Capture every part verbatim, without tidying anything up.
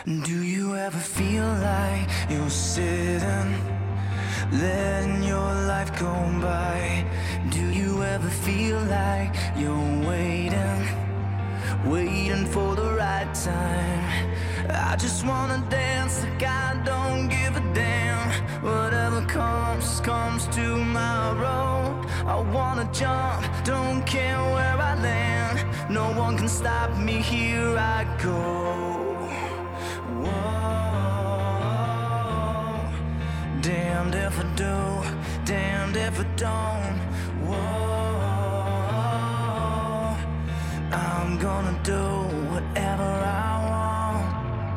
Do you ever feel like you're sitting, letting your life go by? Do you ever feel like you're waiting, waiting for the right time? I just wanna dance like I don't give a damn. Whatever comes, comes tomorrow. I wanna jump, don't care where I land. No one can stop me, here I go. Damned if I do, damned if I don't. Whoa, I'm gonna do whatever I want.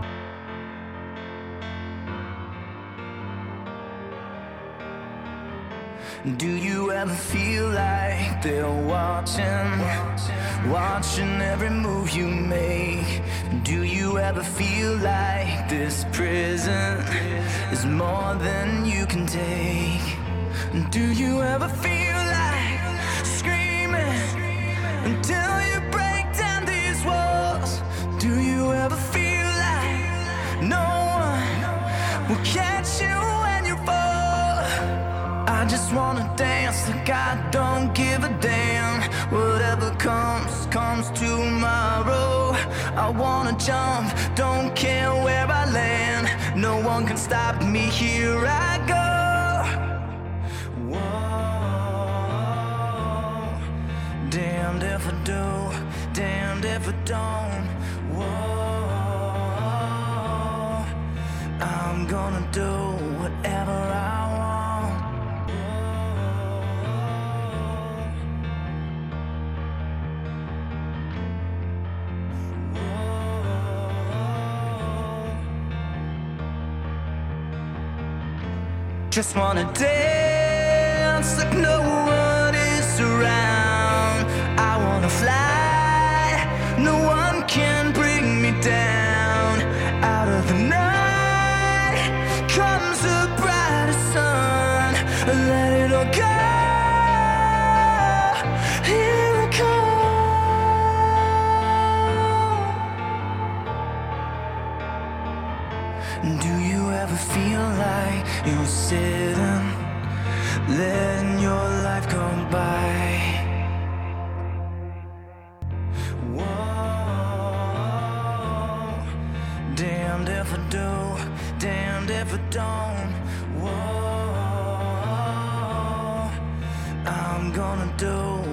Do you ever feel like they're watching, watching every move you make? Do you ever feel like this prison is more than you can take? Do you ever feel like screaming until you break down these walls? Do you ever feel like no one will catch you when you fall? I just wanna dance like I don't give a damn. Whatever comes, comes tomorrow. I wanna jump, don't care where I land. No one can stop me, here I go. Whoa, damned if I do, damned if I don't. Whoa, I'm gonna do whatever I want. Just wanna dance like no one is around. I wanna fly, no one can bring me down. Out of the night comes a brighter sun. Let it all go, here it comes. Do you ever feel like you're sitting, letting your life go by? Whoa, damned if I do, damned if I don't. Whoa, I'm gonna do